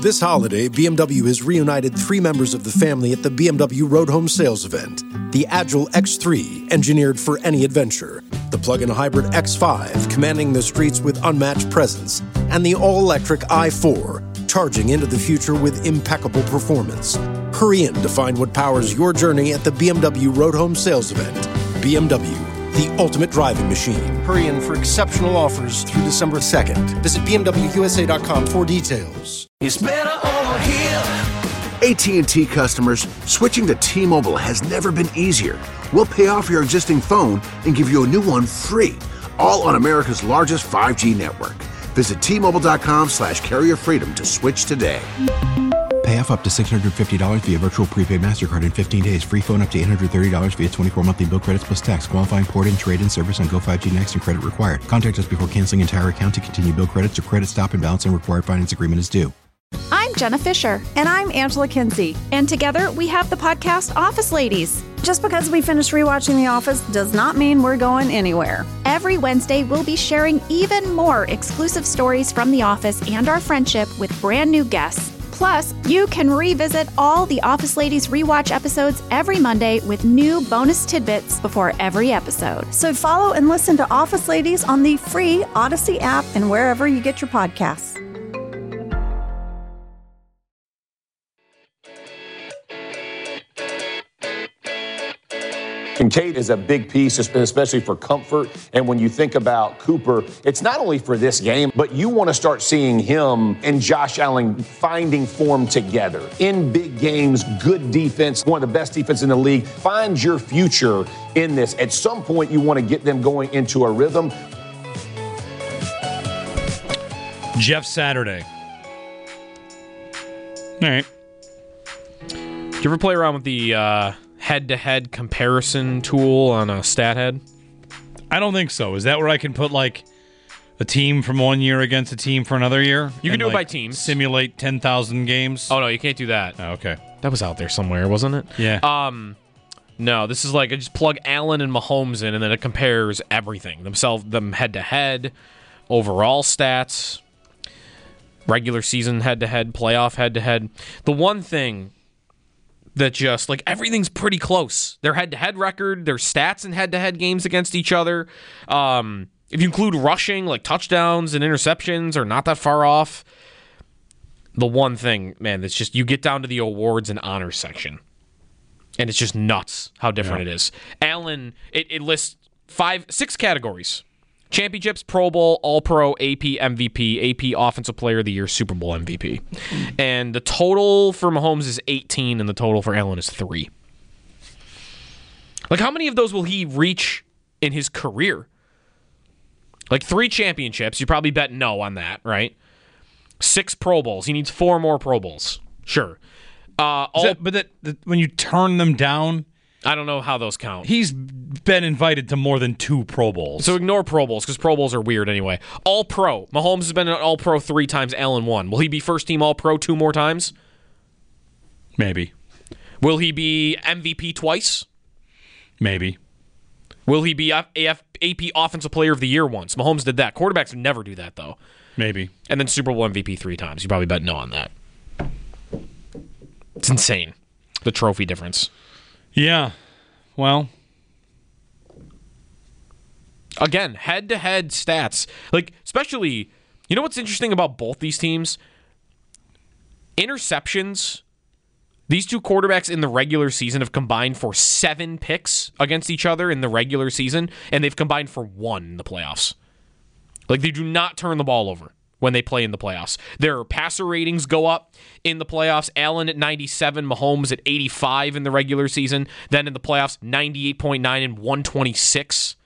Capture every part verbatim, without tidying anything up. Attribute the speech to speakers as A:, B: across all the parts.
A: This holiday, B M W has reunited three members of the family at the B M W Road Home Sales event. The Agile X three, engineered for any adventure. The plug-in hybrid X five, commanding the streets with unmatched presence. And the all-electric i four, charging into the future with impeccable performance. Hurry in to find what powers your journey at the B M W Road Home Sales event. B M W, the ultimate driving machine. Hurry in for exceptional offers through December second. Visit B M W U S A dot com for details.
B: It's better over here.
C: A T and T customers, switching to T-Mobile has never been easier. We'll pay off your existing phone and give you a new one free, all on America's largest five G network. Visit T-Mobile.com slash carrier freedom to switch today.
D: Pay off up to six hundred fifty dollars via virtual prepaid MasterCard in fifteen days. Free phone up to eight hundred thirty dollars via twenty-four monthly bill credits plus tax. Qualifying port-in, trade-in service on Go five G Next and credit required. Contact us before canceling entire account to continue bill credits or credit stop and balance and required finance agreement is due.
E: I'm Jenna Fisher.
F: And I'm Angela Kinsey.
E: And together we have the podcast Office Ladies.
F: Just because we finished rewatching The Office does not mean we're going anywhere.
E: Every Wednesday, we'll be sharing even more exclusive stories from The Office and our friendship with brand new guests. Plus, you can revisit all the Office Ladies rewatch episodes every Monday with new bonus tidbits before every episode.
F: So follow and listen to Office Ladies on the free Odyssey app and wherever you get your podcasts.
G: Kincaid is a big piece, especially for comfort. And when you think about Cooper, it's not only for this game, but you want to start seeing him and Josh Allen finding form together. In big games, good defense, one of the best defense in the league. Find your future in this. At some point, you want to get them going into a rhythm.
H: Jeff Saturday. All right.
I: Do you ever play around with the uh, head-to-head comparison tool on a stat head?
H: I don't think so. Is that where I can put, like, a team from one year against a team for another year?
I: You can
H: and,
I: do it
H: like,
I: by teams.
H: Simulate ten thousand games?
I: Oh, no, you can't do that.
H: Oh, okay.
I: That was out there somewhere, wasn't it?
H: Yeah.
I: Um, no, this is like I just plug Allen and Mahomes in, and then it compares everything. Themselves, them head-to-head, overall stats, regular season head-to-head, playoff head-to-head. The one thing that just, like, everything's pretty close. Their head-to-head record, their stats in head-to-head games against each other. Um, if you include rushing, like touchdowns and interceptions are not that far off. The one thing, man, that's just, you get down to the awards and honors section, and it's just nuts how different yeah. it is. Allen, it, it lists five, six categories. Championships, Pro Bowl, All-Pro, A P M V P, A P Offensive Player of the Year, Super Bowl M V P. And the total for Mahomes is eighteen, and the total for Allen is three. Like, how many of those will he reach in his career? Like, three championships, you probably bet no on that, right? Six Pro Bowls. He needs four more Pro Bowls. Sure. Uh, all,
H: that, but that, that when you turn them down,
I: I don't know how those count.
H: He's been invited to more than two Pro Bowls.
I: So ignore Pro Bowls, because Pro Bowls are weird anyway. All-Pro. Mahomes has been an All-Pro three times, Allen one. Will he be first-team All-Pro two more times?
H: Maybe.
I: Will he be M V P twice?
H: Maybe.
I: Will he be A P Offensive Player of the Year once? Mahomes did that. Quarterbacks never do that, though.
H: Maybe.
I: And then Super Bowl M V P three times. You probably bet no on that. It's insane, the trophy difference.
H: Yeah. Well.
I: Again, head-to-head stats. Like, especially, you know what's interesting about both these teams? Interceptions. These two quarterbacks in the regular season have combined for seven picks against each other in the regular season, and they've combined for one in the playoffs. Like, they do not turn the ball over when they play in the playoffs. Their passer ratings go up in the playoffs. Allen at ninety-seven, Mahomes at eighty-five in the regular season. Then in the playoffs, ninety-eight point nine and one twenty-six.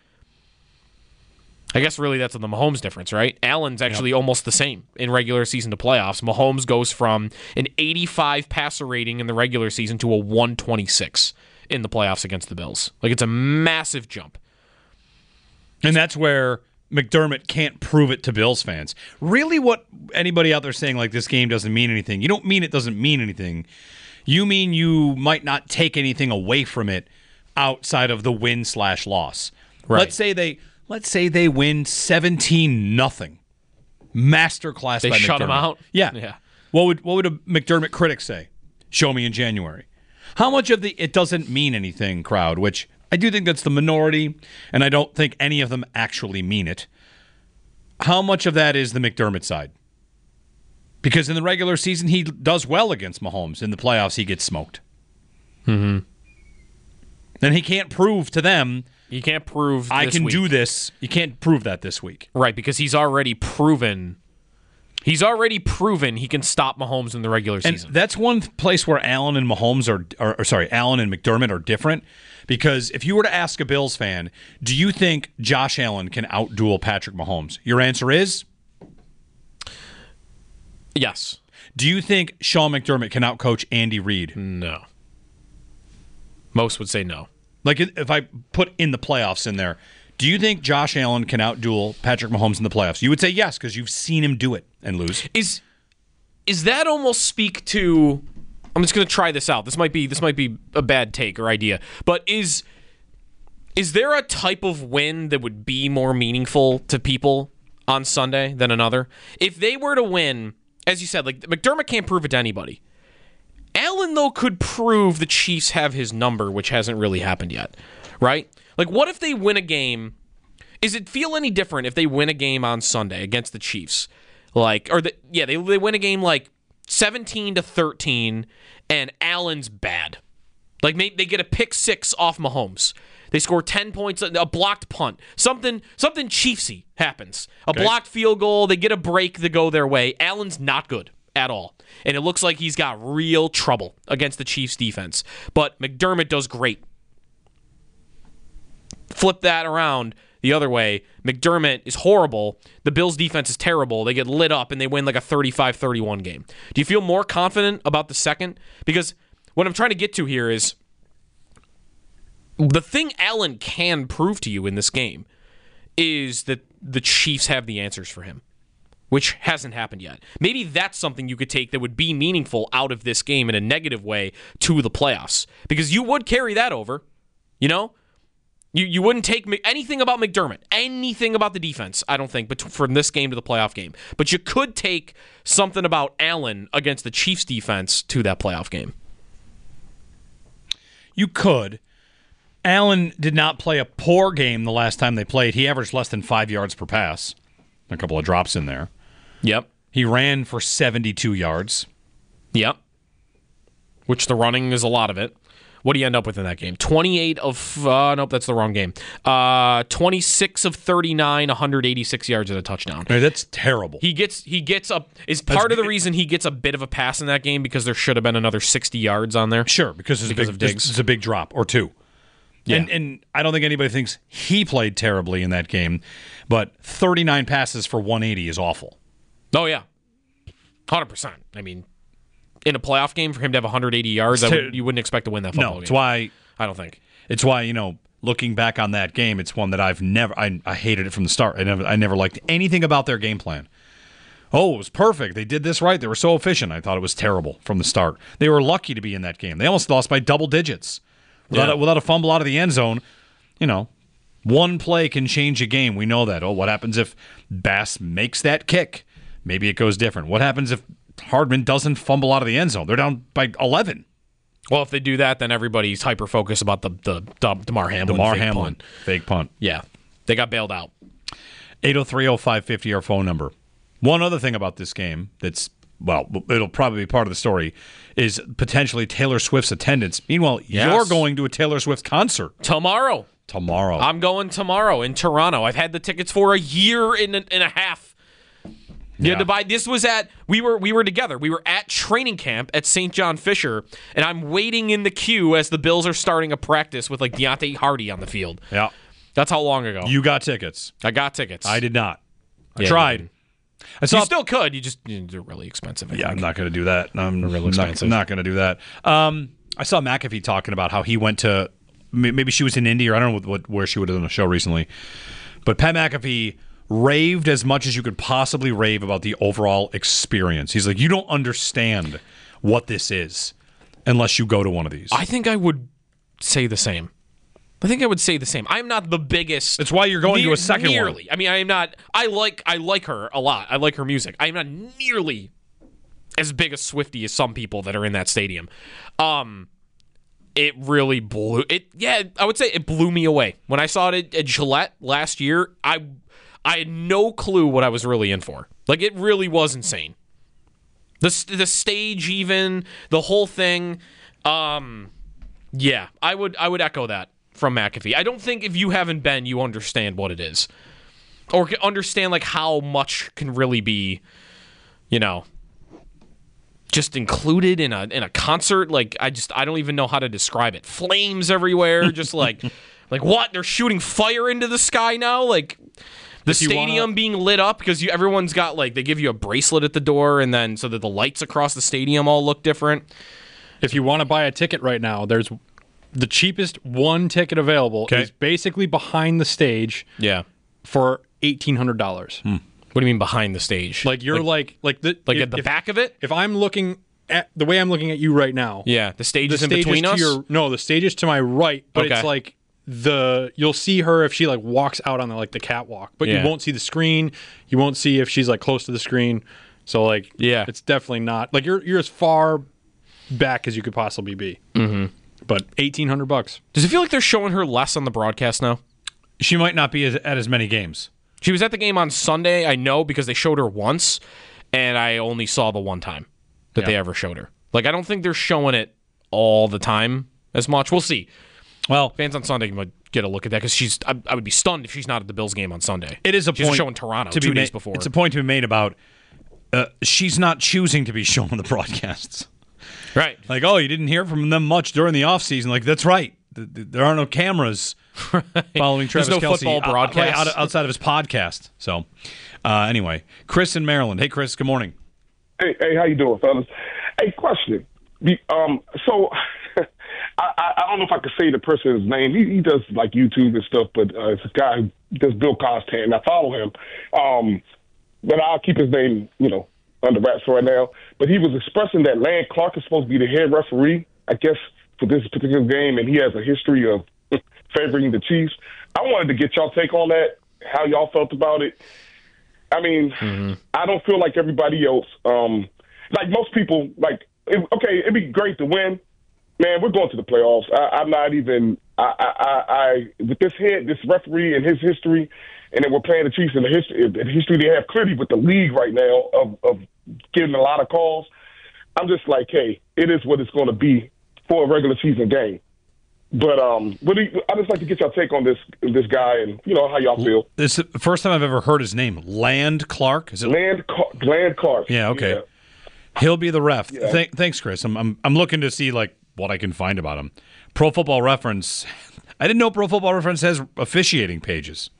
I: I guess really that's the Mahomes difference, right? Allen's actually yep. almost the same in regular season to playoffs. Mahomes goes from an eighty-five passer rating in the regular season to a one twenty-six in the playoffs against the Bills. Like, it's a massive jump.
H: And that's where McDermott can't prove it to Bills fans. Really, what anybody out there saying, like, this game doesn't mean anything, you don't mean it doesn't mean anything. You mean you might not take anything away from it outside of the win slash loss.
I: Right.
H: Let's say they let's say they win seventeen nothing. Masterclass
I: they
H: by McDermott.
I: shut them out?
H: Yeah.
I: Yeah.
H: What would what would a McDermott critic say? Show me in January. How much of the it doesn't mean anything crowd, which I do think that's the minority, and I don't think any of them actually mean it. How much of that is the McDermott side? Because in the regular season, he does well against Mahomes. In the playoffs, he gets smoked.
I: Mm-hmm.
H: And he can't prove to them,
I: you can't prove
H: I
I: this
H: can
I: week.
H: do this. You can't prove that this week.
I: Right, because he's already proven he's already proven he can stop Mahomes in the regular
H: And
I: season.
H: that's one place where Allen and Mahomes are, are, or sorry, Allen and McDermott are different. Because if you were to ask a Bills fan, do you think Josh Allen can outduel Patrick Mahomes? Your answer is?
I: Yes.
H: Do you think Sean McDermott can outcoach Andy Reid?
I: No. Most would say no.
H: Like if I put in the playoffs in there, do you think Josh Allen can outduel Patrick Mahomes in the playoffs? You would say yes because you've seen him do it and lose.
I: Is is that almost speak to? I'm just going to try this out. This might be this might be a bad take or idea, but is is there a type of win that would be more meaningful to people on Sunday than another? If they were to win, as you said, like McDermott can't prove it to anybody. Allen, though, could prove the Chiefs have his number, which hasn't really happened yet, right? Like, what if they win a game? Is it feel any different if they win a game on Sunday against the Chiefs? Like, or the, yeah, they they win a game like seventeen to thirteen, and Allen's bad. Like, maybe they get a pick six off Mahomes. They score ten points, a blocked punt. Something something Chiefsy happens. A
H: Okay.
I: blocked field goal, they get a break that go their way. Allen's not good at all. And it looks like he's got real trouble against the Chiefs defense. But McDermott does great. Flip that around the other way. McDermott is horrible. The Bills defense is terrible. They get lit up and they win like a thirty-five thirty-one game. Do you feel more confident about the second? Because what I'm trying to get to here is the thing Allen can prove to you in this game is that the Chiefs have the answers for him, which hasn't happened yet. Maybe that's something you could take that would be meaningful out of this game in a negative way to the playoffs. Because you would carry that over, you know? You you wouldn't take anything about McDermott, anything about the defense, I don't think, but from this game to the playoff game. But you could take something about Allen against the Chiefs defense to that playoff game.
H: You could. Allen did not play a poor game the last time they played. He averaged less than five yards per pass. A couple of drops in there.
I: Yep.
H: He ran for seventy-two yards.
I: Yep. Which the running is a lot of it. What do you end up with in that game? twenty-eight of, uh, nope, that's the wrong game. Uh, twenty-six of thirty-nine, one hundred eighty-six yards and a touchdown.
H: Hey, that's terrible.
I: He gets, he gets a, is part
H: That's-
I: of the reason he gets a bit of a pass in that game because there should have been another sixty yards on there.
H: Sure, because it's,
I: Because
H: a big,
I: of Diggs.
H: it's a big drop or two.
I: Yeah.
H: And, and I don't think anybody thinks he played terribly in that game, but thirty-nine passes for one eighty is awful.
I: Oh, yeah. one hundred percent. I mean, in a playoff game, for him to have one hundred eighty yards, I
H: It's ter-
I: would, you wouldn't expect to win that football
H: No,
I: game.
H: it's why
I: I don't think.
H: It's why, you know, looking back on that game, it's one that I've never I, I hated it from the start. I never I never liked anything about their game plan. Oh, it was perfect. They did this right. They were so efficient. I thought it was terrible from the start. They were lucky to be in that game. They almost lost by double digits. Without,
I: Yeah.
H: a, without a fumble out of the end zone, you know, one play can change a game. We know that. Oh, what happens if Bass makes that kick? Maybe it goes different. What happens if Hardman doesn't fumble out of the end zone? They're down by eleven.
I: Well, if they do that, then everybody's hyper-focused about the, the, the DeMar Hamlin
H: DeMar
I: fake
H: Hamlin,
I: punt.
H: fake punt.
I: Yeah. They got bailed out.
H: eight oh three oh five fifty, our phone number. One other thing about this game that's, well, it'll probably be part of the story, is potentially Taylor Swift's attendance. Meanwhile,
I: Yes.
H: you're going to a Taylor Swift concert
I: Tomorrow.
H: tomorrow.
I: I'm going tomorrow in Toronto. I've had the tickets for a year and a, and a half. You had
H: Yeah.
I: to buy. This was at we were we were together. We were at training camp at Saint John Fisher, and I'm waiting in the queue as the Bills are starting a practice with like Deontay Hardy on the field.
H: yeah.
I: That's how long ago.
H: You got tickets.
I: I got tickets.
H: I did not. I
I: Yeah,
H: tried.
I: you didn't.
H: I saw
I: You still could. You just they're really expensive. I
H: Yeah, I'm
I: think.
H: not going to do that. I'm
I: real
H: not,
I: expensive.
H: not going to do that. Um, I saw McAfee talking about how he went to may- maybe she was in Indy, or I don't know what, what where she would have done a show recently. But Pat McAfee raved as much as you could possibly rave about the overall experience. He's like, you don't understand what this is unless you go to one of these.
I: I think I would say the same. I think I would say the same. I'm not the biggest.
H: It's why you're going to
I: near-
H: a second
I: nearly.
H: one.
I: I mean, I am not. I like. I like her a lot. I like her music. I am not nearly as big a Swiftie as some people that are in that stadium. Um, it really blew it. Yeah, I would say it blew me away when I saw it at Gillette last year. I I had no clue what I was really in for. Like, it really was insane. The the stage, even the whole thing. Um, yeah, I would I would echo that from McAfee. I don't think if you haven't been, you understand what it is, or understand like how much can really be, you know, just included in a in a concert. Like, I just I don't even know how to describe it. Flames everywhere, just like like what? They're shooting fire into the sky now, like. The stadium wanna... being lit up because you, everyone's got, like, they give you a bracelet at the door, and then so that the lights across the stadium all look different.
J: If you want to buy a ticket right now, there's the cheapest one ticket available okay. is basically behind the stage.
I: Yeah,
J: for eighteen hundred dollars.
I: Hmm. What do you mean behind the stage?
J: Like you're like like, like the
I: like
J: if,
I: at the
J: if,
I: back of it.
J: If I'm looking at the way I'm looking at you right now.
I: Yeah, the stage
J: the
I: is in
J: stage
I: between
J: is to
I: us.
J: Your, no, the stage is to my right, but
I: okay.
J: it's like. The you'll see her if she like walks out on the like the catwalk, but
I: yeah.
J: you won't see the screen. You won't see if she's like close to the screen. So like,
I: yeah,
J: it's definitely not like you're you're as far back as you could possibly be.
I: Mm-hmm.
J: But eighteen hundred bucks.
I: Does it feel like they're showing her less on the broadcast now?
H: She might not be as, at as many games.
I: She was at the game on Sunday. I know because they showed her once, and I only saw the one time that yeah. they ever showed her. Like, I don't think they're showing it all the time as much. We'll see.
H: Well,
I: fans on Sunday might get a look at that because she's. I, I would be stunned if she's not at the Bills game on Sunday.
H: It is a
I: she's
H: point
I: showing Toronto
H: to
I: two
H: be
I: days
H: ma-
I: before.
H: It's a point to be made about uh, she's not choosing to be shown on the broadcasts.
I: Right.
H: Like, oh, you didn't hear from them much during the offseason. Like, that's right. There are no cameras right. following Travis
I: There's no
H: Kelce
I: football broadcast.
H: uh, right, outside of his podcast. So, uh, anyway, Chris in Maryland. Hey, Chris. Good morning.
K: Hey, hey, how you doing, fellas? Hey, question. Um, so. I, I don't know if I could say the person's name. He, he does like YouTube and stuff, but uh, it's a guy who does Bill Costan, and I follow him. Um, but I'll keep his name, you know, under wraps right now. But he was expressing that Land Clark is supposed to be the head referee, I guess, for this particular game, and he has a history of favoring the Chiefs. I wanted to get y'all take on that, how y'all felt about it. I mean, mm-hmm. I don't feel like everybody else. Um, like most people, like, it, okay, it'd be great to win. Man, we're going to the playoffs. I, I'm not even I, I, I, with this head, this referee and his history, and then we're playing the Chiefs in the history, the history they have clearly with the league right now of, of getting a lot of calls. I'm just like, hey, it is what it's going to be for a regular season game. But um, what do you, I just like to get your take on this this guy and you know how y'all feel.
H: This is the first time I've ever heard his name. Land Clark. Is it
K: Land Land Clark?
H: Yeah. Okay.
K: Yeah.
H: He'll be the ref.
K: Yeah.
H: Th- thanks, Chris. I'm, I'm I'm looking to see like what I can find about him. Pro Football Reference. I didn't know Pro Football Reference has officiating pages.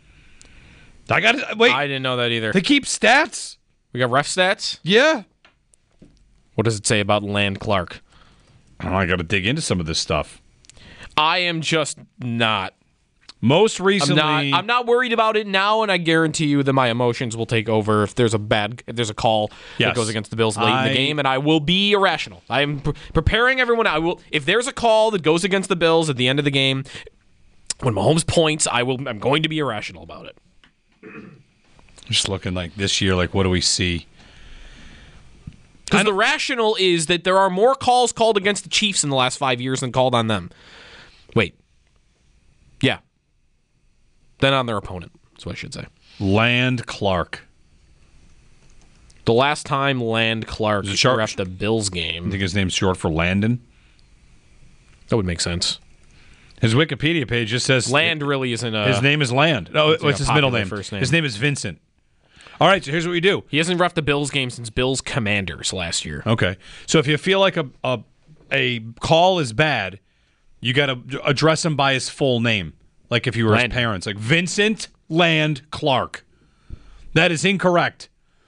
H: I got to wait.
I: I didn't know that either.
H: They keep stats.
I: We got ref stats.
H: Yeah.
I: What does it say about Land Clark?
H: Oh, I got to dig into some of this stuff.
I: I am just not.
H: Most recently,
I: I'm not, I'm not worried about it now, and I guarantee you that my emotions will take over if there's a bad, if there's a call yes. that goes against the Bills late I, in the game, and I will be irrational. I am pre- preparing everyone. I will. If there's a call that goes against the Bills at the end of the game, when Mahomes points, I will. I'm going to be irrational about it.
H: Just looking like this year, like what do we see?
I: Because the rational is that there are more calls called against the Chiefs in the last five years than called on them. Wait. Yeah. Than on their opponent. That's what I should say.
H: Land Clark.
I: The last time Land Clark refed the Bills game.
H: I think his name's short for Landon.
I: That would make sense.
H: His Wikipedia page just says
I: Land really isn't a...
H: His name is Land. No, what's like his middle name?
I: First name?
H: His name is Vincent. All right, so here's what we do.
I: He hasn't refed the Bills game since Bills Commanders last year.
H: Okay. So if you feel like a a, a call is bad, you got to address him by his full name. Like if you were Land. his parents. Like Vincent Land Clark. That is incorrect.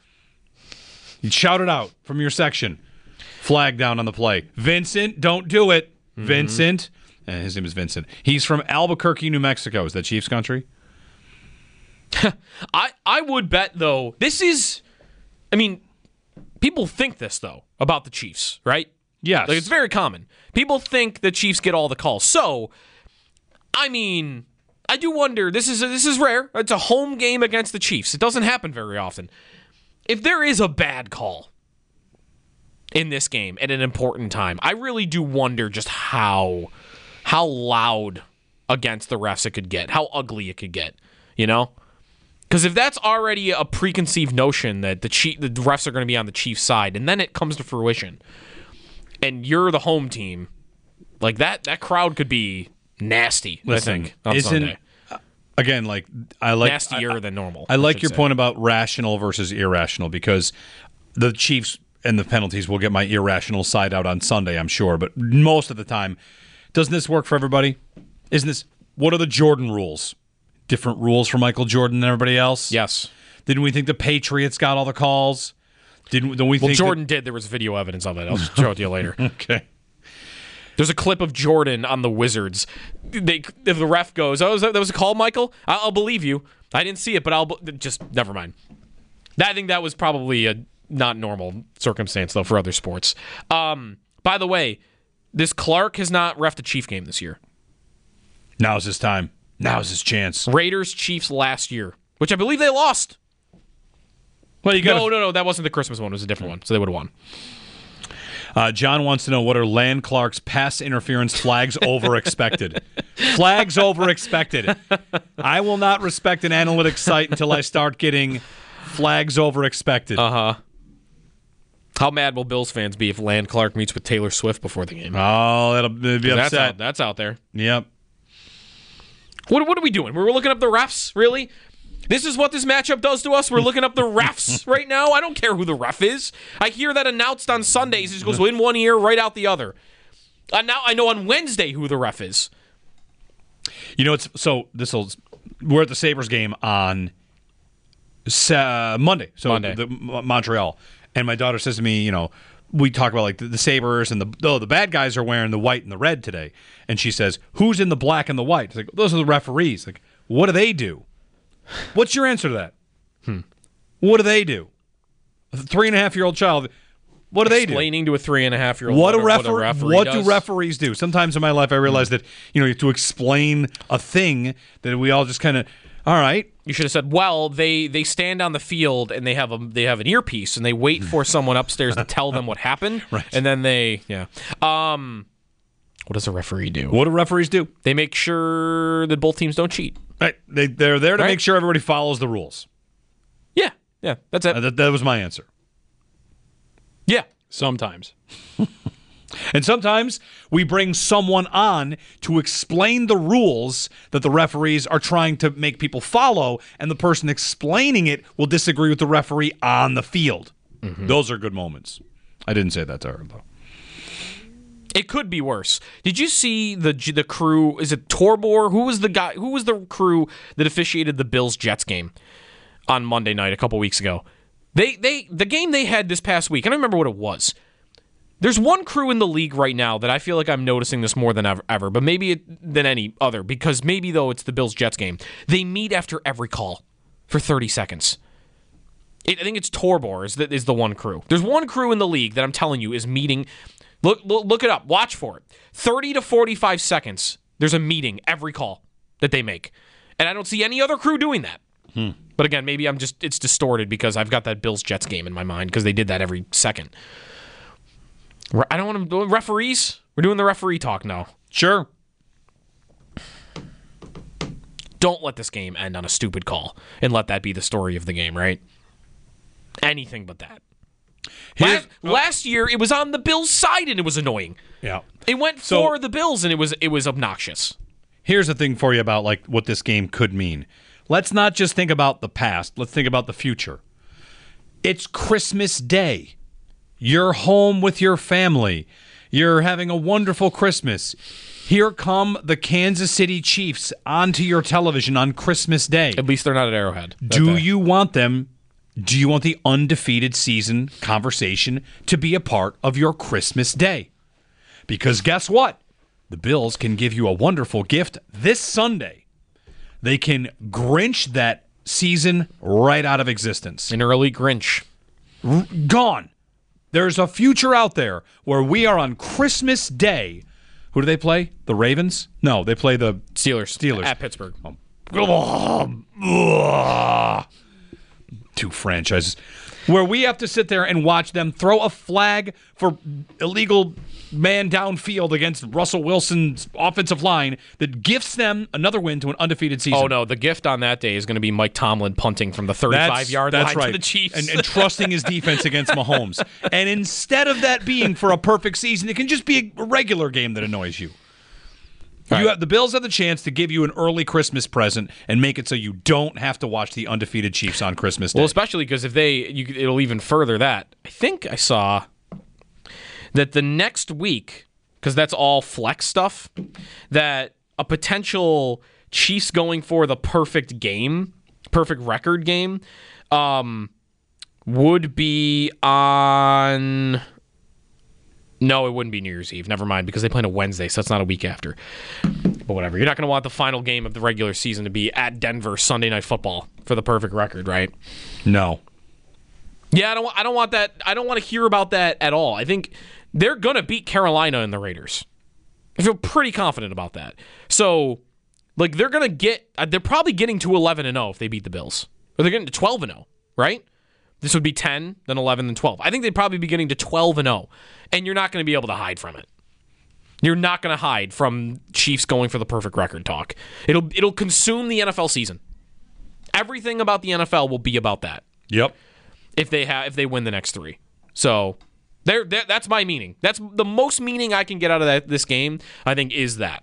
H: You shout it out from your section. Flag down on the play. Vincent, don't do it. Mm-hmm. Vincent. And his name is Vincent. He's from Albuquerque, New Mexico. Is that Chiefs country?
I: I, I would bet, though, this is, I mean, people think this, though, about the Chiefs, right?
H: Yes.
I: Like, it's very common. People think the Chiefs get all the calls. So, I mean, I do wonder, this is this is rare. It's a home game against the Chiefs. It doesn't happen very often. If there is a bad call, in this game at an important time. I really do wonder just how how loud against the refs it could get, how ugly it could get, you know? Because if that's already a preconceived notion that the Chief, the refs are going to be on the Chiefs' side, and then it comes to fruition, and you're the home team, like that, that crowd could be nasty.
H: Listen,
I: I think on
H: isn't
I: Sunday.
H: again like I like
I: nastier
H: I,
I: than normal.
H: I like
I: I
H: your
I: say.
H: point about rational versus irrational because the Chiefs and the penalties will get my irrational side out on Sunday, I'm sure, but most of the time, doesn't this work for everybody? Isn't this what are the Jordan rules? Different rules for Michael Jordan than everybody else?
I: Yes.
H: Didn't we think the Patriots got all the calls? Didn't don't we
I: well,
H: think
I: Jordan
H: that-
I: did. There was video evidence of it. I'll show it to you later.
H: Okay.
I: There's a clip of Jordan on the Wizards. They, if the ref goes, "Oh, that was a call, Michael," I'll, I'll believe you. I didn't see it, but I'll just never mind. I think that was probably a not normal circumstance though for other sports. Um, by the way, this Clark has not reffed a Chief game this year.
H: Now's his time. Now's his chance.
I: Raiders Chiefs last year, which I believe they lost.
H: Well, you got
I: no, no, no. That wasn't the Christmas one. It was a different one, so they would have won.
H: Uh, John wants to know what are Land Clark's pass interference flags over expected. Flags over expected. I will not respect an analytics site until I start getting flags over expected.
I: Uh huh. How mad will Bills fans be if Land Clark meets with Taylor Swift before the game?
H: Oh, that'll they'll be
I: that's
H: upset.
I: Out, that's out there.
H: Yep.
I: What what are we doing? We're looking up the refs, really? This is what this matchup does to us? We're looking up the refs right now? I don't care who the ref is. I hear that announced on Sundays. It just goes in one ear, right out the other. Uh, now I know on Wednesday who the ref is.
H: You know, it's so this will. We're at the Sabres game on uh, Monday. So
I: Monday.
H: The, Montreal. And my daughter says to me, you know, we talk about like the, the Sabres and the oh, the bad guys are wearing the white and the red today. And she says, who's in the black and the white? It's like, those are the referees. Like, what do they do? What's your answer to that?
I: Hmm.
H: What do they do? A three and a half year old child. What do they do?
I: Explaining to a three and a half year old.
H: What,
I: what,
H: a refer-
I: what a referee
H: What
I: does?
H: do referees do? Sometimes in my life, I realize that you know you have to explain a thing that we all just kind of. All right.
I: You should have said, well, they, they stand on the field and they have a they have an earpiece and they wait for someone upstairs to tell them what happened.
H: Right.
I: And then they yeah. Um what does a referee do?
H: What do referees do?
I: They make sure that both teams don't cheat.
H: Right. They they're there to
I: Right.
H: make sure everybody follows the rules.
I: Yeah. Yeah. That's it.
H: Uh, that, that was my answer.
I: Yeah.
J: Sometimes.
H: And sometimes we bring someone on to explain the rules that the referees are trying to make people follow, and the person explaining it will disagree with the referee on the field. Mm-hmm. Those are good moments. I didn't say that to her, though.
I: It could be worse. Did you see the the crew? Is it Torbor? Who was the guy? Who was the crew that officiated the Bills Jets game on Monday night a couple weeks ago? They they the game they had this past week. I don't remember what it was. There's one crew in the league right now that I feel like I'm noticing this more than ever, ever but maybe it, than any other, because maybe, though, it's the Bills-Jets game. They meet after every call for thirty seconds. It, I think it's Torbor is the, is the one crew. There's one crew in the league that I'm telling you is meeting. Look, look, look it up. Watch for it. thirty to forty-five seconds, there's a meeting every call that they make. And I don't see any other crew doing that.
H: Hmm.
I: But again, maybe I'm just it's distorted because I've got that Bills-Jets game in my mind because they did that every second. I don't want to referees. We're doing the referee talk now.
H: Sure.
I: Don't let this game end on a stupid call and let that be the story of the game, right? Anything but that. Last, oh. last year, it was on the Bills' side and it was annoying.
H: Yeah.
I: It went
H: so,
I: for the Bills and it was it was obnoxious.
H: Here's the thing for you about like what this game could mean. Let's not just think about the past. Let's think about the future. It's Christmas Day. You're home with your family. You're having a wonderful Christmas. Here come the Kansas City Chiefs onto your television on Christmas Day.
I: At least they're not at Arrowhead.
H: Do you want them, do you want the undefeated season conversation to be a part of your Christmas Day? Because guess what? The Bills can give you a wonderful gift this Sunday. They can Grinch that season right out of existence.
I: An early Grinch.
H: R- gone. There's a future out there where we are on Christmas Day. Who do they play? The Ravens? No, they play the
I: Steelers.
H: Steelers.
I: At Pittsburgh.
H: Oh. Two franchises. Where we have to sit there and watch them throw a flag for illegal man downfield against Russell Wilson's offensive line that gifts them another win to an undefeated season.
I: Oh, no. The gift on that day is going to be Mike Tomlin punting from the thirty-five-yard line
H: that's right.
I: to the Chiefs.
H: And, and trusting his defense against Mahomes. And instead of that being for a perfect season, it can just be a regular game that annoys you.
I: Right.
H: You have, the Bills have the chance to give you an early Christmas present and make it so you don't have to watch the undefeated Chiefs on Christmas Day.
I: Well, especially because if they, you, it'll even further that. I think I saw that the next week, because that's all flex stuff, that a potential Chiefs going for the perfect game, perfect record game, um, would be on... No, it wouldn't be New Year's Eve. Never mind, because they play on a Wednesday, so it's not a week after. But whatever. You're not going to want the final game of the regular season to be at Denver Sunday Night Football for the perfect record, right?
H: No.
I: Yeah, I don't. I don't want that. I don't want to hear about that at all. I think they're going to beat Carolina and the Raiders. I feel pretty confident about that. So, like, they're going to get. They're probably getting to eleven and oh if they beat the Bills, or they're getting to twelve and oh, right? This would be ten, then eleven, then twelve. I think they'd probably be getting to twelve and oh, and you're not going to be able to hide from it. You're not going to hide from Chiefs going for the perfect record talk. It'll it'll consume the N F L season. Everything about the N F L will be about that.
H: Yep.
I: If they have if they win the next three. So, there that's my meaning. That's the most meaning I can get out of that this game, I think, is that.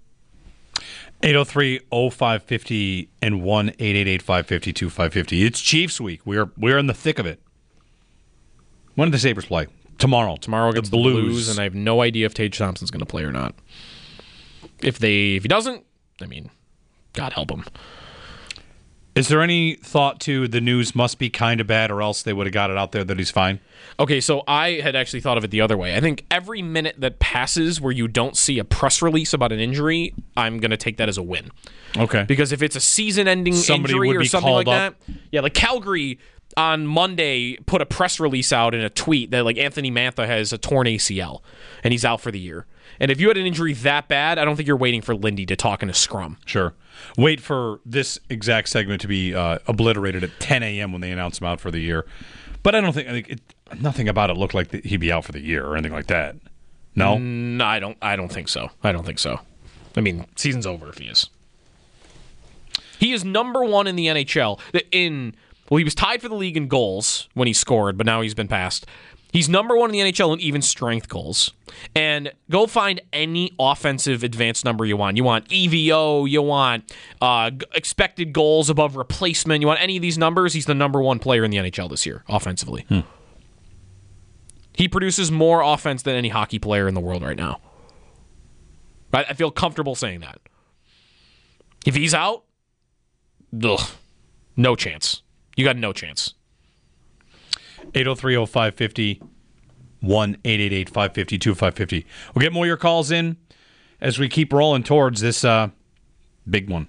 H: eight oh three oh five five oh and one eight eight eight five five two five five zero. It's Chiefs week. We're we're in the thick of it. When do the Sabres play? Tomorrow.
I: Tomorrow against the Blues. Blues, and I have no idea if Tage Thompson's going to play or not. If they if he doesn't, I mean, God help him.
H: Is there any thought to the news must be kind of bad, or else they would have got it out there that he's fine?
I: Okay, so I had actually thought of it the other way. I think every minute that passes where you don't see a press release about an injury, I'm going to take that as a win.
H: Okay.
I: Because if it's a season-ending
H: Somebody
I: injury
H: would
I: or
H: be
I: something like
H: called up.
I: that, yeah, like Calgary on Monday put a press release out in a tweet that like Anthony Mantha has a torn A C L and he's out for the year. And if you had an injury that bad, I don't think you're waiting for Lindy to talk in a scrum.
H: Sure. Wait for this exact segment to be uh, obliterated at ten a.m. when they announce him out for the year. But I don't think, I think it, nothing about it looked like he'd be out for the year or anything like that. No?
I: No, I don't. I don't think so. I don't think so. I mean, season's over if he is. He is number one in the N H L. In well, he was tied for the league in goals when he scored, but now he's been passed. He's number one in the N H L in even strength goals. And go find any offensive advanced number you want. You want E V O, you want uh, expected goals above replacement, you want any of these numbers, he's the number one player in the N H L this year, offensively.
H: Hmm.
I: He produces more offense than any hockey player in the world right now. I, I feel comfortable saying that. If he's out, ugh, no chance. You got no chance.
H: eight oh three oh five five oh, one eight eight eight five five two five five zero. We'll get more of your calls in as we keep rolling towards this uh, big one.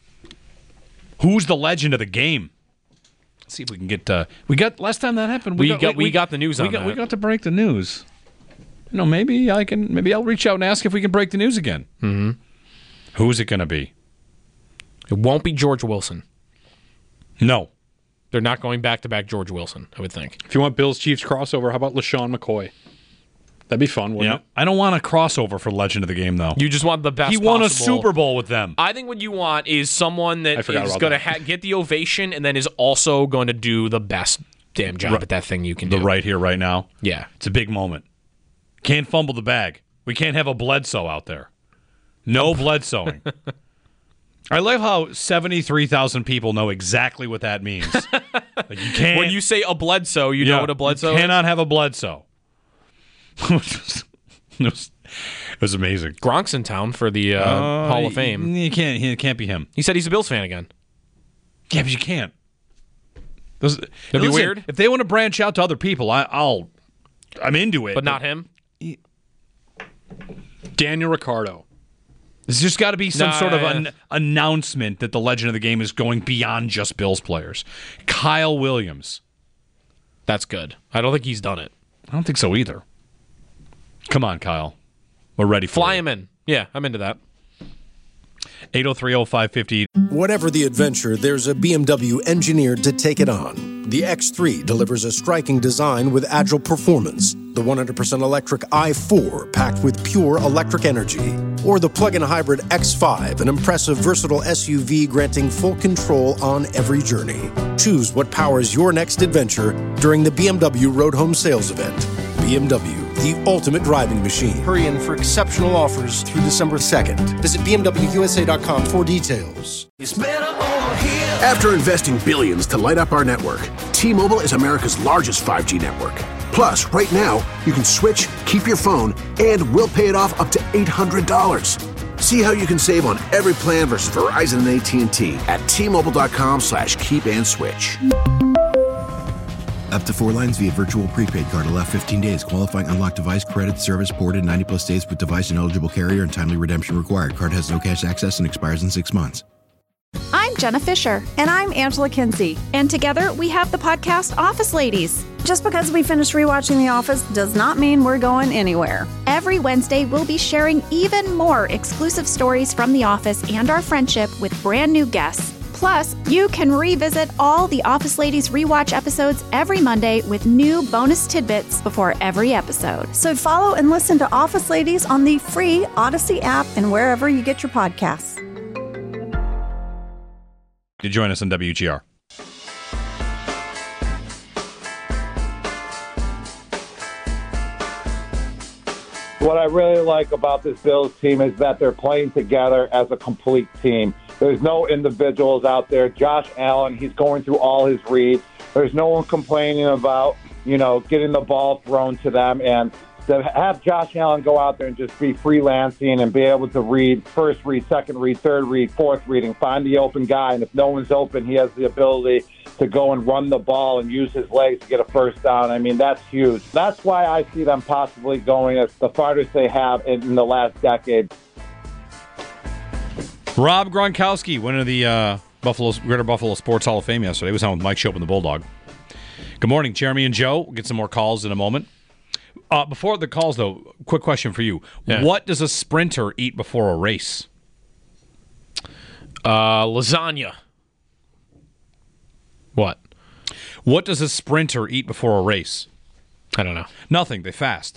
H: Who's the legend of the game? Let's see if we can get. Uh, we got last time that happened.
I: We, we got, got we, we got the news
H: we
I: on
H: got,
I: that.
H: We got to break the news. You know, maybe I can. Maybe I'll reach out and ask if we can break the news again.
I: Mm-hmm.
H: Who's it going to be?
I: It won't be George Wilson.
H: No.
I: They're not going back-to-back George Wilson, I would think.
J: If you want Bills-Chiefs crossover, how about LaShawn McCoy? That'd be fun, wouldn't
H: yeah.
J: it?
H: I don't want a crossover for Legend of the Game, though.
I: You just want the best
H: He won
I: possible.
H: a Super Bowl with them.
I: I think what you want is someone that is going to ha- get the ovation and then is also going to do the best damn job right. at that thing you can
H: the
I: do.
H: The right here, right now?
I: Yeah.
H: It's a big moment. Can't fumble the bag. We can't have a Bledsoe out there. No Bledsoeing. I love how seventy-three thousand people know exactly what that means. Like you can't,
I: when you say a Bledsoe, you yeah, know what a Bledsoe
H: you cannot
I: is?
H: have a Bledsoe. it, was, it was amazing.
I: Gronk's in town for the uh, uh, Hall of Fame.
H: You can't, it can't be him.
I: He said he's a Bills fan again.
H: Yeah, but you can't. Those,
I: That'd be
H: listen,
I: weird.
H: If they want to branch out to other people, I, I'll. I'm into it.
I: But not him?
J: He, Daniel Ricciardo.
H: There's just got to be some
I: nah,
H: sort of
I: yeah.
H: an announcement that the Legend of the Game is going beyond just Bills players. Kyle Williams.
I: That's good. I don't think he's done it.
H: I don't think so either. Come on, Kyle. We're ready for
I: Fly
H: it.
I: him in. Yeah, I'm into that.
H: eight oh three oh five five oh.
A: Whatever the adventure, there's a B M W engineered to take it on. The X three delivers a striking design with agile performance. The one hundred percent electric i four packed with pure electric energy. Or the plug-in hybrid X five, an impressive versatile S U V granting full control on every journey. Choose what powers your next adventure during the B M W Road Home Sales Event. B M W, the ultimate driving machine. Hurry in for exceptional offers through December second. Visit B M W U S A dot com for details.
B: It's better over here.
C: After investing billions to light up our network, T-Mobile is America's largest five G network. Plus, right now, you can switch, keep your phone, and we'll pay it off up to eight hundred dollars. See how you can save on every plan versus Verizon and A T and T at T-Mobile.com slash keep and switch.
D: Up to four lines via virtual prepaid card. Allow fifteen days. Qualifying unlocked device credit service ported ninety plus days with device and eligible carrier and timely redemption required. Card has no cash access and expires in six months.
E: I'm Jenna Fisher.
F: And I'm Angela Kinsey.
E: And together we have the podcast Office Ladies.
F: Just because we finished rewatching The Office does not mean we're going anywhere.
E: Every Wednesday, we'll be sharing even more exclusive stories from The Office and our friendship with brand new guests. Plus, you can revisit all the Office Ladies rewatch episodes every Monday with new bonus tidbits before every episode.
F: So follow and listen to Office Ladies on the free Odyssey app and wherever you get your podcasts.
H: To join us on W G R.
L: What I really like about this Bills team is that they're playing together as a complete team. There's no individuals out there. Josh Allen, he's going through all his reads. There's no one complaining about, you know, getting the ball thrown to them. And to have Josh Allen go out there and just be freelancing and be able to read first read, second read, third read, fourth reading, find the open guy. And if no one's open, he has the ability to go and run the ball and use his legs to get a first down. I mean, that's huge. That's why I see them possibly going as the farthest they have in, in the last decade.
H: Rob Gronkowski, winner of the uh, Buffalo Greater Buffalo Sports Hall of Fame yesterday. He was on with Mike Shope and the Bulldog. Good morning, Jeremy and Joe. We'll get some more calls in a moment. Uh, before the calls, though, quick question for you. Yeah. What does a sprinter eat before a race?
I: Uh, lasagna. What?
H: What does a sprinter eat before a race?
I: I don't know.
H: Nothing. They fast.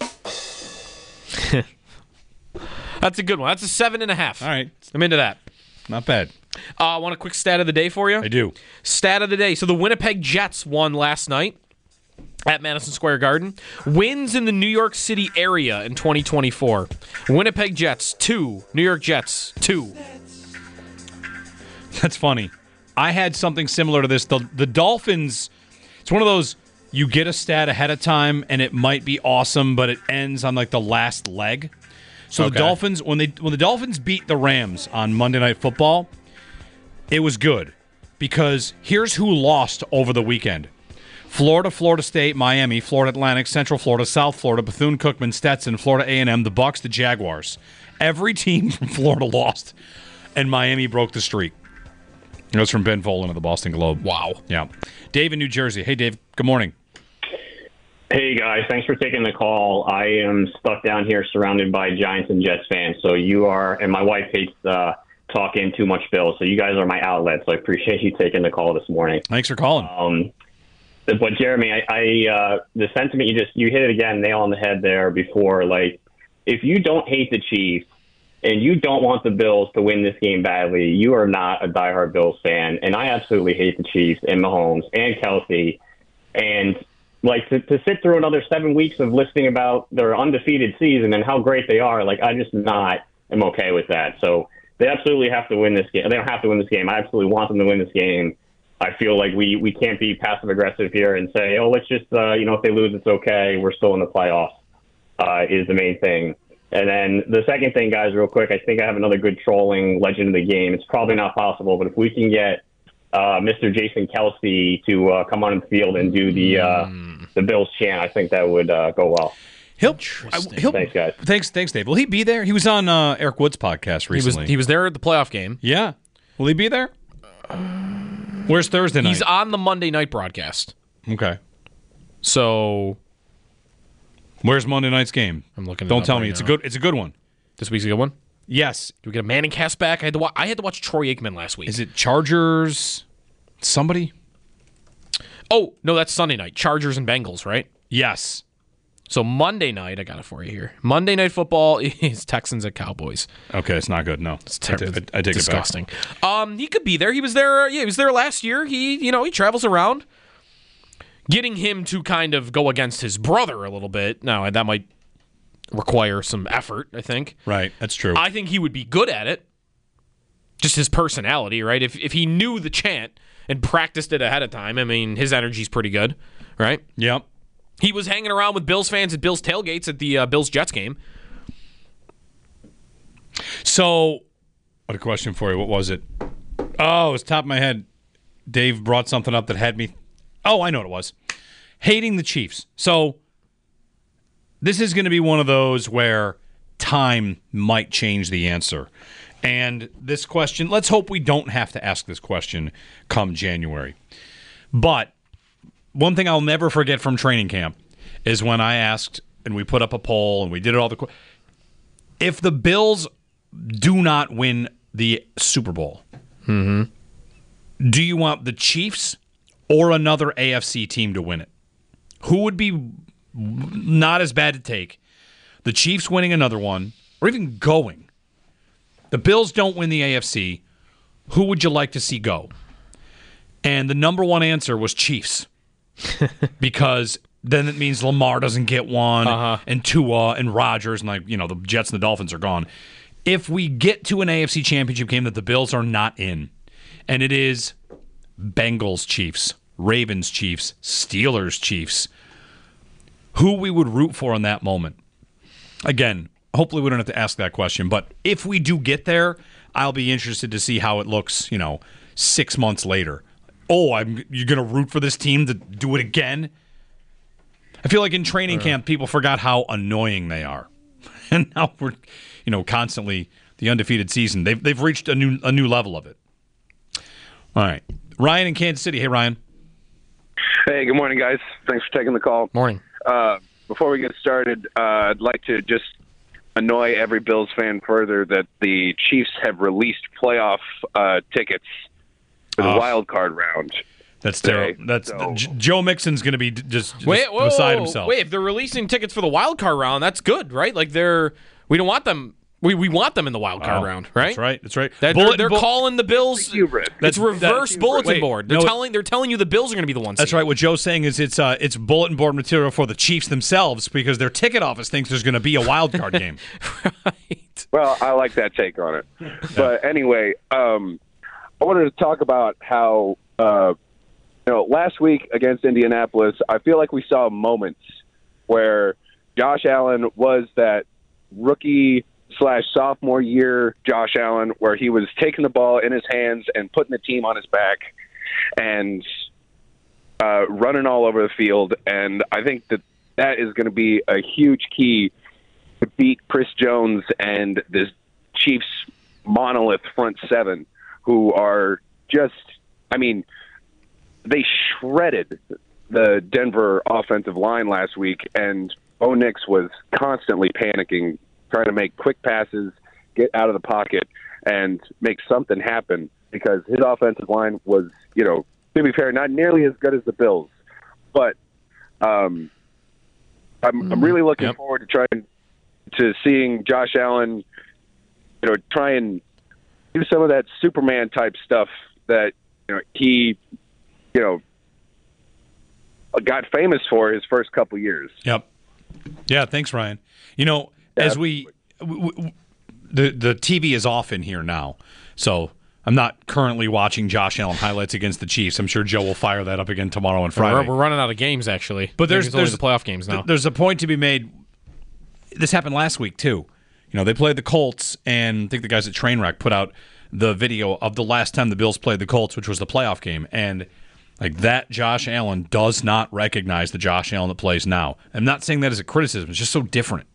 I: That's a good one. That's a seven and a half.
H: All right.
I: I'm into that.
H: Not bad.
I: I uh, want a quick stat of the day for you?
H: I do.
I: Stat of the day. So the Winnipeg Jets won last night at Madison Square Garden. Wins in the New York City area in twenty twenty-four. Winnipeg Jets, two. New York Jets, two.
H: That's funny. I had something similar to this. The, the Dolphins, it's one of those, you get a stat ahead of time, and it might be awesome, but it ends on like the last leg. So okay. the Dolphins, when they when the Dolphins beat the Rams on Monday Night Football, it was good because here's who lost over the weekend. Florida, Florida State, Miami, Florida Atlantic, Central Florida, South Florida, Bethune-Cookman, Stetson, Florida A and M, the Bucks, the Jaguars. Every team from Florida lost, and Miami broke the streak. It was from Ben Volen of the Boston Globe.
I: Wow.
H: Yeah. Dave in New Jersey. Hey, Dave. Good morning.
M: Hey, guys. Thanks for taking the call. I am stuck down here surrounded by Giants and Jets fans. So you are, and my wife hates uh, talking too much Bills. So you guys are my outlet. So I appreciate you taking the call this morning.
H: Thanks for calling.
M: Um, but, Jeremy, I, I uh, the sentiment you just, you hit it again, nail on the head there before. Like, if you don't hate the Chiefs, and you don't want the Bills to win this game badly, you are not a diehard Bills fan. And I absolutely hate the Chiefs and Mahomes and Kelsey. And, like, to, to sit through another seven weeks of listening about their undefeated season and how great they are, like, I just not am okay with that. So they absolutely have to win this game. They don't have to win this game. I absolutely want them to win this game. I feel like we, we can't be passive-aggressive here and say, oh, let's just, uh, you know, if they lose, it's okay. We're still in the playoffs uh, is the main thing. And then the second thing, guys, real quick, I think I have another good trolling legend of the game. It's probably not possible, but if we can get uh, Mister Jason Kelsey to uh, come on the field and do the uh, the Bills chant, I think that would uh, go well.
H: He'll, I, he'll,
M: thanks, guys.
H: Thanks, thanks, Dave. Will he be there? He was on uh, Eric Wood's podcast recently.
I: He was, he was there at the playoff game.
H: Yeah. Will he be there? Where's Thursday night?
I: He's on the Monday night broadcast.
H: Okay.
I: So...
H: Where's Monday night's game?
I: I'm looking.
H: Don't
I: it
H: tell
I: right
H: me it's
I: now.
H: a good. It's a good one.
I: This week's a good one.
H: Yes.
I: Do we get a Manning cast back? I had to watch, I had to watch Troy Aikman last week.
H: Is it Chargers? Somebody?
I: Oh, no, that's Sunday night. Chargers and Bengals, right?
H: Yes.
I: So Monday night, I got it for you here. Monday Night Football is Texans at Cowboys.
H: Okay, it's not good. No,
I: it's terrible.
H: I, t- I, I take
I: disgusting.
H: it back.
I: Um, he could be there. He was there. Yeah, he was there last year. He, you know, he travels around. Getting him to kind of go against his brother a little bit. Now that might require some effort, I think.
H: Right, that's true.
I: I think he would be good at it. Just his personality, right? If if he knew the chant and practiced it ahead of time, I mean, his energy's pretty good, right?
H: Yep.
I: He was hanging around with Bills fans at Bills tailgates at the uh, Bills-Jets game.
H: So, what a question for you. What was it? Oh, it was top of my head. Dave brought something up that had me... Oh, I know what it was. Hating the Chiefs. So, this is going to be one of those where time might change the answer. And this question, let's hope we don't have to ask this question come January. But one thing I'll never forget from training camp is when I asked, and we put up a poll, and we did it all the... If the Bills do not win the Super Bowl,
I: mm-hmm.
H: do you want the Chiefs or another A F C team to win it? Who would be not as bad to take? The Chiefs winning another one, or even going? The Bills don't win the A F C. Who would you like to see go? And the number one answer was Chiefs. Because then it means Lamar doesn't get one,
I: uh-huh.
H: and Tua and Rodgers, and like you know the Jets and the Dolphins are gone. If we get to an A F C championship game that the Bills are not in, and it is Bengals Chiefs, Ravens Chiefs, Steelers Chiefs, who we would root for in that moment. Again, hopefully we don't have to ask that question, but if we do get there, I'll be interested to see how it looks, you know, six months later. Oh, I'm you're going to root for this team to do it again? I feel like in training camp, people forgot how annoying they are. And now we're, you know, constantly the undefeated season. They've they've reached a new a new level of it. All right. Ryan in Kansas City. Hey, Ryan.
N: Hey, good morning, guys. Thanks for taking the call.
I: Morning.
N: Uh, before we get started, uh, I'd like to just annoy every Bills fan further that the Chiefs have released playoff uh, tickets for the
H: Oh.
N: wild card round.
H: That's
N: today.
H: terrible. That's
N: So-
H: J- Joe Mixon's going to be d- just, just
I: Wait, whoa,
H: beside
I: whoa,
H: himself.
I: Wait, if they're releasing tickets for the wild card round, that's good, right? Like they're we don't want them. We, we want them in the wild card
H: Oh,
I: round, right?
H: That's right. That's right.
I: That, they're
H: Bulletin
I: they're
H: bo-
I: calling the Bills.
N: Hubris.
I: It's
H: That's-
I: reverse
H: that-
I: bulletin
H: Wait,
I: board. They're
H: no,
I: telling they're telling you the Bills are going to be the ones.
H: That's right. What Joe's saying is it's uh, it's bulletin board material for the Chiefs themselves because their ticket office thinks there's going to be a wild card game.
I: Right.
N: Well, I like that take on it. But anyway, um, I wanted to talk about how, uh, you know, last week against Indianapolis, I feel like we saw moments where Josh Allen was that rookie slash sophomore year Josh Allen, where he was taking the ball in his hands and putting the team on his back and uh, running all over the field. And I think that that is going to be a huge key to beat Chris Jones and this Chiefs monolith front seven, who are just, I mean, they shredded the Denver offensive line last week, and Bo Nix was constantly panicking, trying to make quick passes, get out of the pocket, and make something happen because his offensive line was, you know, to be fair, not nearly as good as the Bills. But um, I'm, I'm really looking
H: Yep.
N: forward to trying to seeing Josh Allen, you know, try and do some of that Superman type stuff that, you know, he, you know, got famous for his first couple years.
H: Yep. Yeah, thanks, Ryan. You know, as we, w- w- the the T V is off in here now, so I'm not currently watching Josh Allen highlights against the Chiefs. I'm sure Joe will fire that up again tomorrow and Friday.
I: We're, we're running out of games actually,
H: But there's
I: I think it's only
H: there's
I: the playoff games now.
H: There's a point to be made. This happened last week too. You know, they played the Colts, and I think the guys at Trainwreck put out the video of the last time the Bills played the Colts, which was the playoff game, and like that Josh Allen does not recognize the Josh Allen that plays now. I'm not saying that as a criticism. It's just so different.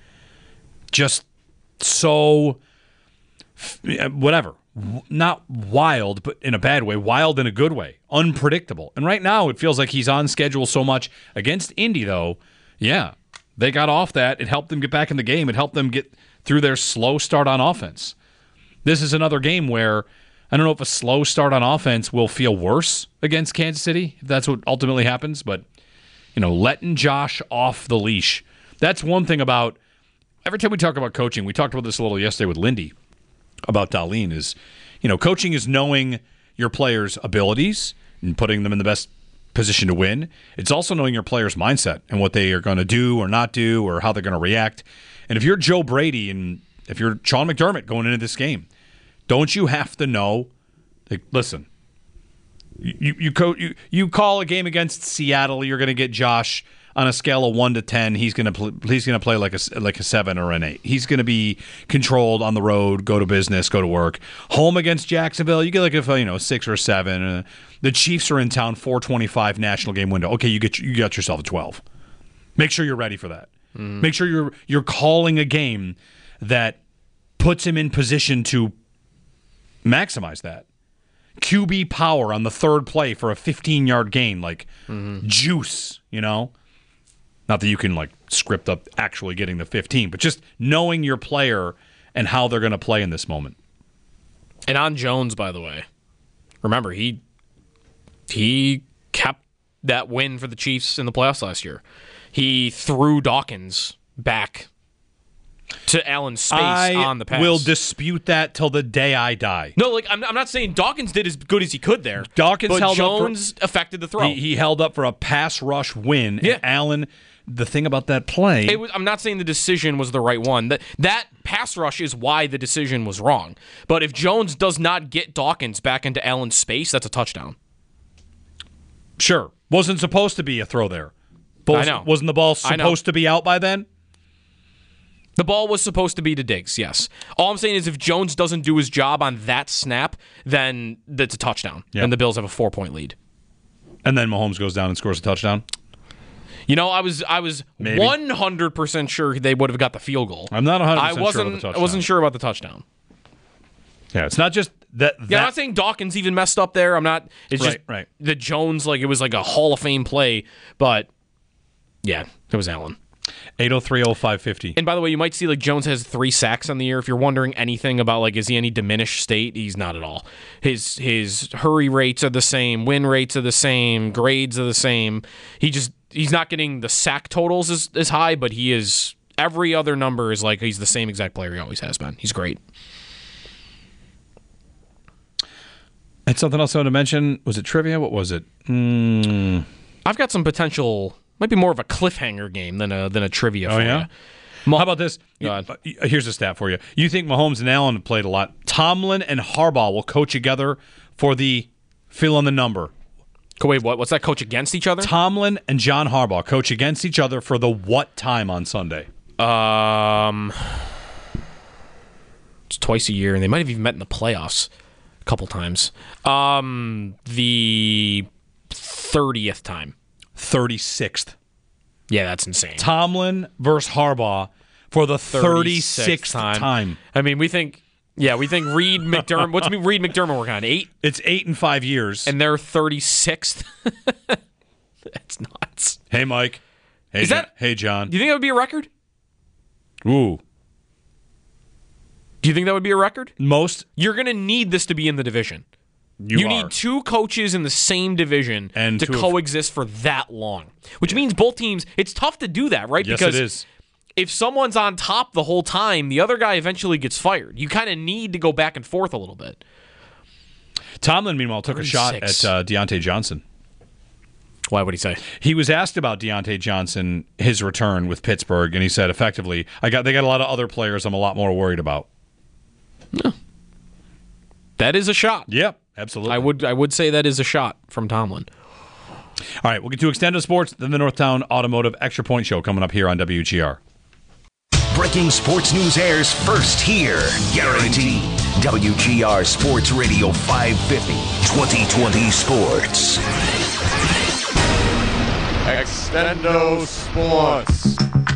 H: Just so whatever. Not wild, but in a bad way. Wild in a good way. Unpredictable. And right now it feels like he's on schedule so much. Against Indy, though, yeah, They got off that. It helped them get back in the game. It helped them get through their slow start on offense. This is another game where I don't know if a slow start on offense will feel worse against Kansas City, if that's what ultimately happens, but you know, letting Josh off the leash. That's one thing about every time we talk about coaching, we talked about this a little yesterday with Lindy about Dahlin, is, you know, coaching is knowing your players' abilities and putting them in the best position to win. It's also knowing your players' mindset and what they are going to do or not do or how they're going to react. And if you're Joe Brady and if you're Sean McDermott going into this game, don't you have to know, like, listen, you you, co- you you call a game against Seattle, you're going to get Josh on a scale of one to ten. He's going to pl- he's going to play like a like a seven or an eight. He's going to be controlled on the road, go to business, go to work. Home against Jacksonville, you get like a you know six or a seven. Uh, the Chiefs are in town, four twenty-five national game window. Okay, you get you got yourself a twelve. Make sure you're ready for that. Mm. Make sure you're you're calling a game that puts him in position to maximize that. Q B power on the third play for a fifteen-yard gain, like mm-hmm. juice, you know? Not that you can, like, script up actually getting the fifteen, but just knowing your player and how they're going to play in this moment.
I: And on Jones, by the way, remember, he he kept that win for the Chiefs in the playoffs last year. He threw Dawkins back to Allen's space
H: I
I: on the pass.
H: I will dispute that till the day I die.
I: No, like I'm, I'm not saying Dawkins did as good as he could there.
H: Dawkins
I: but
H: held
I: Jones
H: up for,
I: affected the throw.
H: He, he held up for a pass rush win.
I: Yeah.
H: And Allen, the thing about that play,
I: it was, I'm not saying the decision was the right one. That that pass rush is why the decision was wrong. But if Jones does not get Dawkins back into Allen's space, that's a touchdown.
H: Sure, wasn't supposed to be a throw there. But
I: I know.
H: Wasn't the ball supposed to be out by then?
I: The ball was supposed to be to Diggs, yes. All I'm saying is if Jones doesn't do his job on that snap, then that's a touchdown. Yep. And the Bills have a four-point lead.
H: And then Mahomes goes down and scores a touchdown?
I: You know, I was I was Maybe. one hundred percent sure they would have got the field goal.
H: I'm not one hundred percent
I: I wasn't,
H: sure about the touchdown.
I: I wasn't sure about the touchdown.
H: Yeah, it's not just that. that
I: yeah, I'm not saying Dawkins even messed up there. I'm not. It's
H: right,
I: just
H: right.
I: the Jones, like, it was like a Hall of Fame play. But, yeah, it was Allen.
H: eight oh three oh five fifty.
I: And by the way, you might see like Jones has three sacks on the year. If you're wondering anything about like is he any diminished state, he's not at all. His his hurry rates are the same, win rates are the same, grades are the same. He just he's not getting the sack totals as, as high, but he is every other number is like he's the same exact player he always has been. He's great.
H: And something else I want to mention, was it trivia? What was it? Mm.
I: I've got some potential. Might be more of a cliffhanger game than a than a trivia.
H: Oh
I: for
H: yeah.
I: You.
H: Ma- How about this? You, here's a stat for you. You think Mahomes and Allen have played a lot? Tomlin and Harbaugh will coach together for the fill in the number.
I: Wait, what? What's that? Coach against each other?
H: Tomlin and John Harbaugh coach against each other for the what time on Sunday?
I: Um, it's twice a year, and they might have even met in the playoffs a couple times. Um, the thirtieth time.
H: thirty-sixth.
I: Yeah, that's insane.
H: Tomlin versus Harbaugh for the thirty-sixth time. time.
I: I mean, we think, yeah, we think Reed McDermott. What's Reed McDermott working on? Eight?
H: It's eight in five years.
I: And they're thirty-sixth? That's nuts.
H: Hey, Mike. Hey,
I: Is that,
H: John. Hey, John.
I: Do you think that would be a record?
H: Ooh.
I: Do you think that would be a record?
H: Most.
I: You're going to need this to be in the division.
H: You,
I: you
H: are.
I: need two coaches in the same division
H: and
I: to coexist of... for that long, which means both teams, it's tough to do that, right?
H: Yes,
I: because
H: it is.
I: If someone's on top the whole time, the other guy eventually gets fired. You kind of need to go back and forth a little bit.
H: Tomlin, meanwhile, took a shot at uh, Deontay Johnson.
I: Why would he say?
H: He was asked about Deontay Johnson, his return with Pittsburgh, and he said, effectively, I got they got a lot of other players I'm a lot more worried about.
I: Yeah. That is a shot.
H: Yep. Absolutely.
I: I would I would say that is a shot from Tomlin.
H: All right, we'll get to Extended Sports, then the Northtown Automotive Extra Point Show coming up here on W G R.
B: Breaking sports news airs first here. Guaranteed. W G R Sports Radio five fifty, twenty twenty Sports.
O: Extendo Sports.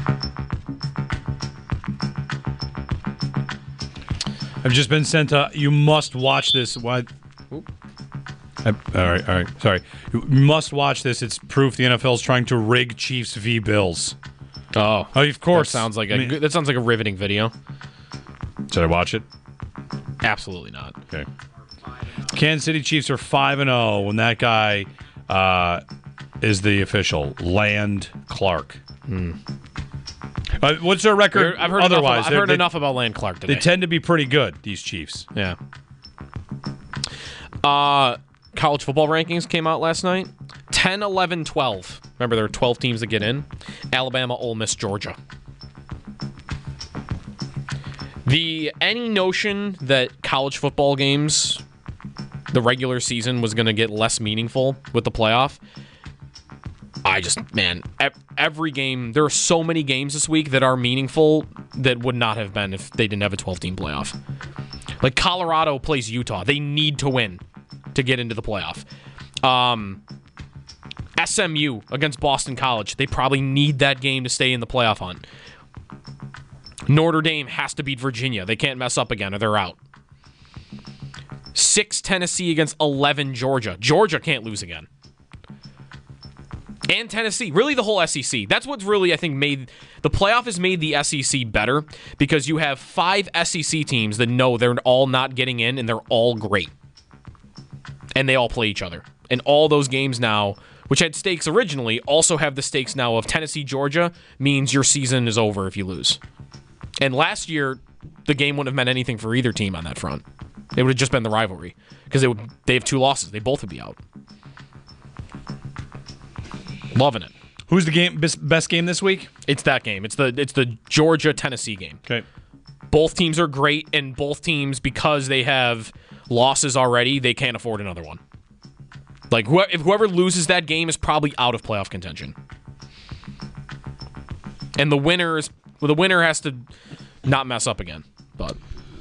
H: I've just been sent a, you must watch this. What? I, all right, all right. Sorry. You must watch this. It's proof the N F L is trying to rig Chiefs v. Bills.
I: Oh,
H: oh, of course.
I: That sounds like a
H: I mean,
I: good- that sounds like a riveting video.
H: Should I watch it?
I: Absolutely not.
H: Okay. Kansas City Chiefs are five and zero when that guy uh, is the official Land Clark.
I: Hmm.
H: Uh, what's their record?
I: I've heard
H: otherwise?
I: Enough, I've heard
H: they,
I: enough about Land Clark today.
H: They tend to be pretty good. These Chiefs.
I: Yeah. Uh, college football rankings came out last night. ten, eleven, twelve. Remember, there are twelve teams that get in. Alabama, Ole Miss, Georgia. The any notion that college football games, the regular season, was going to get less meaningful with the playoff, I just, man, every game, there are so many games this week that are meaningful that would not have been if they didn't have a twelve-team playoff. Like Colorado plays Utah. They need to win to get into the playoff. Um, S M U against Boston College. They probably need that game to stay in the playoff hunt. Notre Dame has to beat Virginia. They can't mess up again or they're out. Six Tennessee against eleven Georgia. Georgia can't lose again. And Tennessee, really the whole S E C. That's what's really, I think, made the playoff has made the S E C better because you have five S E C teams that know they're all not getting in and they're all great. And they all play each other. And all those games now, which had stakes originally, also have the stakes now of Tennessee, Georgia, means your season is over if you lose. And last year, the game wouldn't have meant anything for either team on that front. It would have just been the rivalry because they would they have two losses. They both would be out. Loving it.
H: Who's the game best game this week?
I: It's that game. It's the it's the Georgia Tennessee game.
H: Okay.
I: Both teams are great, and both teams, because they have losses already, they can't afford another one. Like wh- if whoever loses that game is probably out of playoff contention. And the winner is well, the winner has to not mess up again. But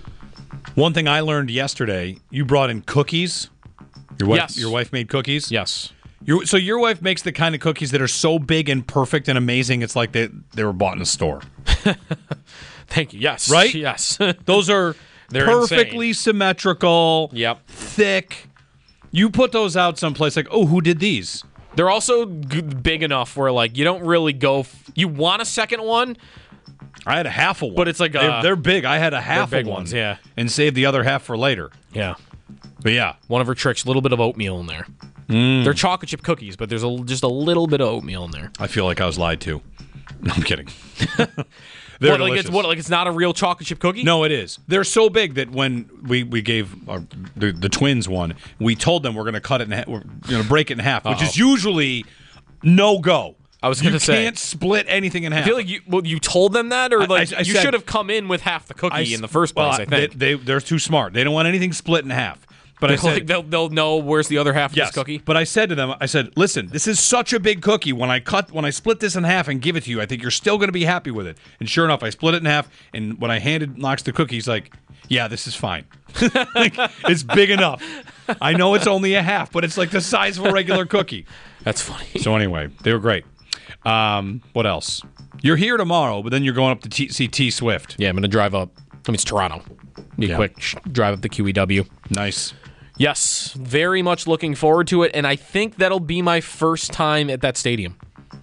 H: one thing I learned yesterday, you brought in cookies. Your wife,
I: yes.
H: Your wife made cookies?
I: Yes.
H: Your, so your wife makes the kind of cookies that are so big and perfect and amazing, it's like they, they were bought in a store.
I: Thank you. Yes.
H: Right?
I: Yes.
H: Those are
I: They're
H: perfectly
I: insane.
H: symmetrical,
I: Yep.
H: thick. You put those out someplace like, oh, who did these?
I: They're also g- big enough where, like, you don't really go... F- you want a second one?
H: I had a half of one.
I: But it's like a...
H: They're, they're big. I had a half
I: big
H: of one.
I: ones, yeah.
H: And saved the other half for later.
I: Yeah.
H: But yeah.
I: One of her tricks, a little bit of oatmeal in there.
H: Mm.
I: They're chocolate chip cookies, but there's a, just a little bit of oatmeal in there.
H: I feel like I was lied to. No, I'm kidding.
I: They're what, like it's what? Like it's not a real chocolate chip cookie?
H: No, it is. They're so big that when we, we gave our, the the twins one, we told them we're going to cut it in half, we're going to break it in half, which
I: Uh-oh.
H: is usually no go.
I: I was going to say
H: you can't split anything in half.
I: I feel like you well, you told them that, or like
H: I, I
I: you
H: said,
I: should have come in with half the cookie
H: I,
I: in the first place.
H: Well,
I: I think
H: they, they they're too smart. They don't want anything split in half. But I said,
I: like they'll they'll know where's the other half of
H: yes,
I: this cookie.
H: But I said to them, I said, listen, this is such a big cookie. When I cut, when I split this in half and give it to you, I think you're still going to be happy with it. And sure enough, I split it in half. And when I handed Knox the cookie, he's like, yeah, this is fine. Like, it's big enough. I know it's only a half, but it's like the size of a regular cookie.
I: That's funny.
H: So anyway, they were great. Um, what else? You're here tomorrow, but then you're going up to T- see T Swift.
I: Yeah, I'm going to drive up. I mean, it's Toronto. Be
H: Yeah.
I: a quick sh- drive up the Q E W.
H: Nice.
I: Yes, very much looking forward to it, and I think that'll be my first time at that stadium.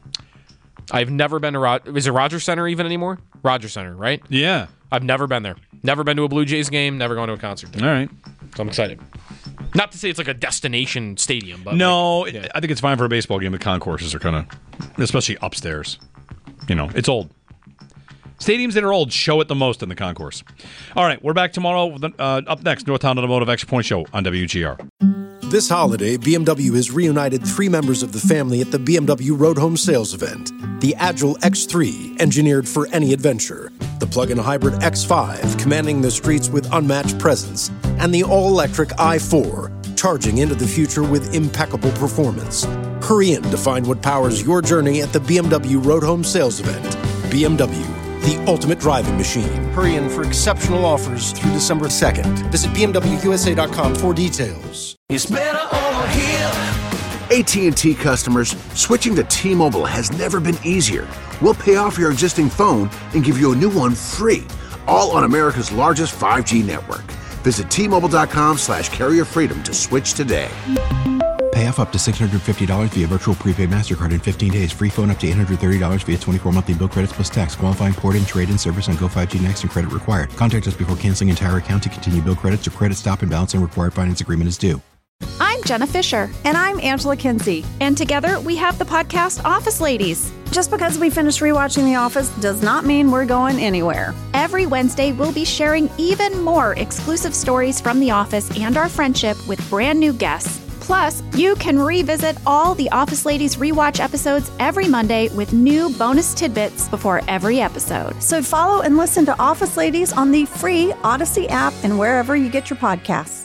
I: I've never been to Rod- is it Rogers Center even anymore? Rogers Center, right?
H: Yeah.
I: I've never been there. Never been to a Blue Jays game. Never gone to a concert there.
H: All right.
I: So I'm excited. Not to say it's like a destination stadium, but
H: no,
I: like,
H: it-
I: yeah.
H: I think it's fine for a baseball game. The concourses are kind of, especially upstairs. You know, it's old. Stadiums that are old show it the most in the concourse. All right, we're back tomorrow. With, uh, up next, Northtown Automotive Extra Point Show on W G R.
A: This holiday, B M W has reunited three members of the family at the B M W Road Home Sales Event. The Agile X three, engineered for any adventure. The plug-in hybrid X five, commanding the streets with unmatched presence. And the all-electric i four, charging into the future with impeccable performance. Hurry in to find what powers your journey at the B M W Road Home Sales Event. B M W, the ultimate driving machine. Hurry in for exceptional offers through December second. Visit B M W U S A dot com for details.
C: It's better over here. A T and T customers, switching to T-Mobile has never been easier. We'll pay off your existing phone and give you a new one free, all on America's largest five G network. Visit T Mobile dot com slash carrier freedom to switch today.
D: Pay off up to six hundred fifty dollars via virtual prepaid MasterCard in fifteen days. Free phone up to eight hundred thirty dollars via twenty-four monthly bill credits plus tax. Qualifying port-in, trade-in service on Go five G Next and credit required. Contact us before canceling entire account to continue bill credits or credit stop and balance on required finance agreement is due.
E: I'm Jenna Fisher.
F: And I'm Angela Kinsey.
E: And together we have the podcast Office Ladies.
F: Just because we finished rewatching The Office does not mean we're going anywhere.
E: Every Wednesday, we'll be sharing even more exclusive stories from The Office and our friendship with brand new guests. Plus, you can revisit all the Office Ladies rewatch episodes every Monday with new bonus tidbits before every episode.
F: So follow and listen to Office Ladies on the free Odyssey app and wherever you get your podcasts.